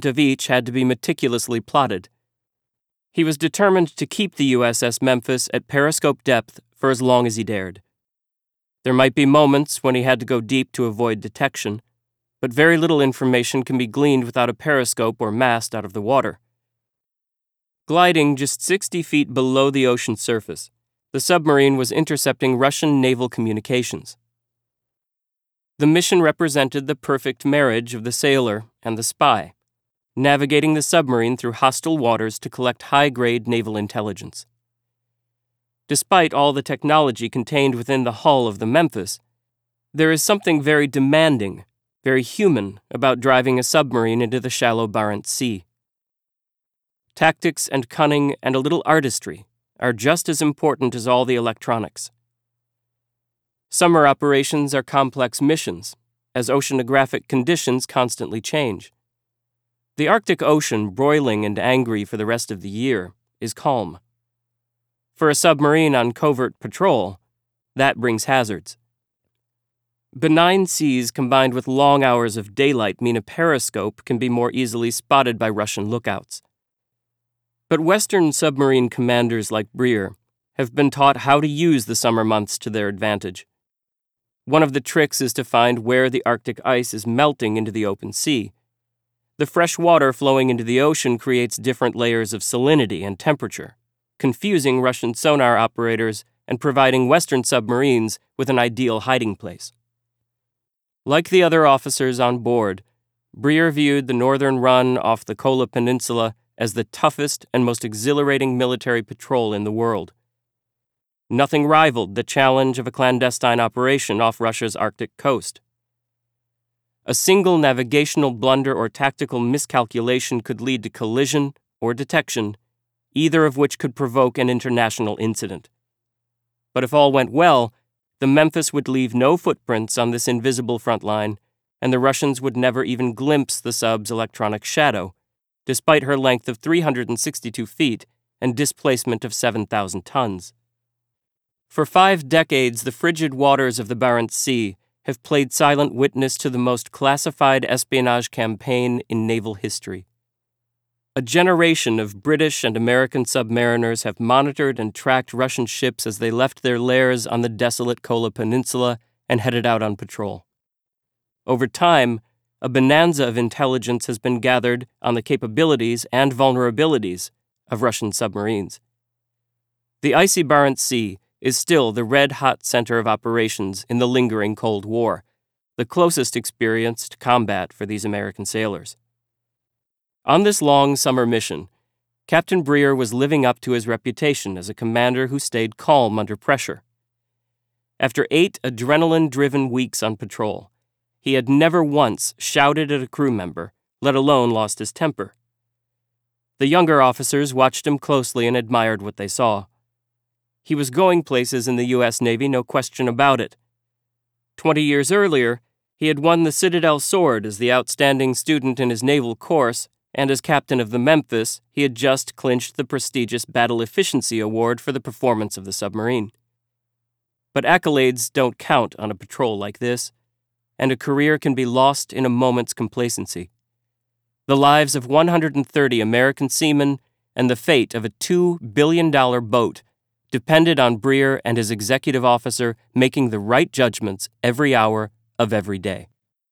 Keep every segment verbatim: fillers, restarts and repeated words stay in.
of each had to be meticulously plotted. He was determined to keep the U S S Memphis at periscope depth for as long as he dared. There might be moments when he had to go deep to avoid detection, but very little information can be gleaned without a periscope or mast out of the water. Gliding just sixty feet below the ocean surface, the submarine was intercepting Russian naval communications. The mission represented the perfect marriage of the sailor and the spy, navigating the submarine through hostile waters to collect high-grade naval intelligence. Despite all the technology contained within the hull of the Memphis, there is something very demanding, very human about driving a submarine into the shallow Barents Sea. Tactics and cunning and a little artistry are just as important as all the electronics. Summer operations are complex missions, as oceanographic conditions constantly change. The Arctic Ocean, broiling and angry for the rest of the year, is calm. For a submarine on covert patrol, that brings hazards. Benign seas combined with long hours of daylight mean a periscope can be more easily spotted by Russian lookouts. But Western submarine commanders like Breer have been taught how to use the summer months to their advantage. One of the tricks is to find where the Arctic ice is melting into the open sea. The fresh water flowing into the ocean creates different layers of salinity and temperature, confusing Russian sonar operators and providing Western submarines with an ideal hiding place. Like the other officers on board, Breer viewed the northern run off the Kola Peninsula as the toughest and most exhilarating military patrol in the world. Nothing rivaled the challenge of a clandestine operation off Russia's Arctic coast. A single navigational blunder or tactical miscalculation could lead to collision or detection, either of which could provoke an international incident. But if all went well, the Memphis would leave no footprints on this invisible front line, and the Russians would never even glimpse the sub's electronic shadow, despite her length of three hundred sixty-two feet and displacement of seven thousand tons. For five decades, the frigid waters of the Barents Sea have played silent witness to the most classified espionage campaign in naval history. A generation of British and American submariners have monitored and tracked Russian ships as they left their lairs on the desolate Kola Peninsula and headed out on patrol. Over time, a bonanza of intelligence has been gathered on the capabilities and vulnerabilities of Russian submarines. The icy Barents Sea is still the red-hot center of operations in the lingering Cold War, the closest experience to combat for these American sailors. On this long summer mission, Captain Breer was living up to his reputation as a commander who stayed calm under pressure. After eight adrenaline-driven weeks on patrol, he had never once shouted at a crew member, let alone lost his temper. The younger officers watched him closely and admired what they saw. He was going places in the U S Navy, no question about it. Twenty years earlier, he had won the Citadel Sword as the outstanding student in his naval course, and as captain of the Memphis, he had just clinched the prestigious Battle Efficiency Award for the performance of the submarine. But accolades don't count on a patrol like this, and a career can be lost in a moment's complacency. The lives of one hundred thirty American seamen and the fate of a two billion dollars boat depended on Breer and his executive officer making the right judgments every hour of every day.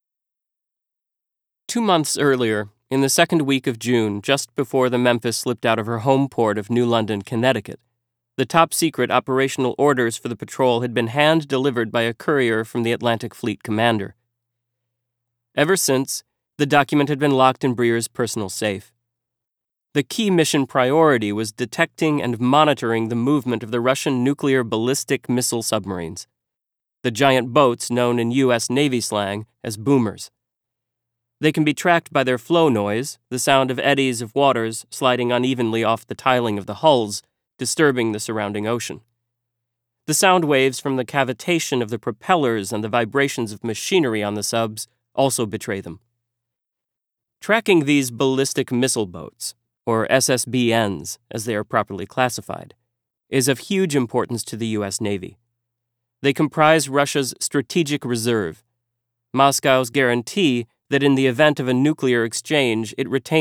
Two months earlier, in the second week of June, just before the Memphis slipped out of her home port of New London, Connecticut, the top-secret operational orders for the patrol had been hand-delivered by a courier from the Atlantic Fleet commander. Ever since, the document had been locked in Breer's personal safe. The key mission priority was detecting and monitoring the movement of the Russian nuclear ballistic missile submarines, the giant boats known in U S Navy slang as boomers. They can be tracked by their flow noise, the sound of eddies of waters sliding unevenly off the tiling of the hulls, disturbing the surrounding ocean. The sound waves from the cavitation of the propellers and the vibrations of machinery on the subs also betray them. Tracking these ballistic missile boats, or S S B Ns as they are properly classified, is of huge importance to the U S Navy. They comprise Russia's strategic reserve, Moscow's guarantee that in the event of a nuclear exchange it retains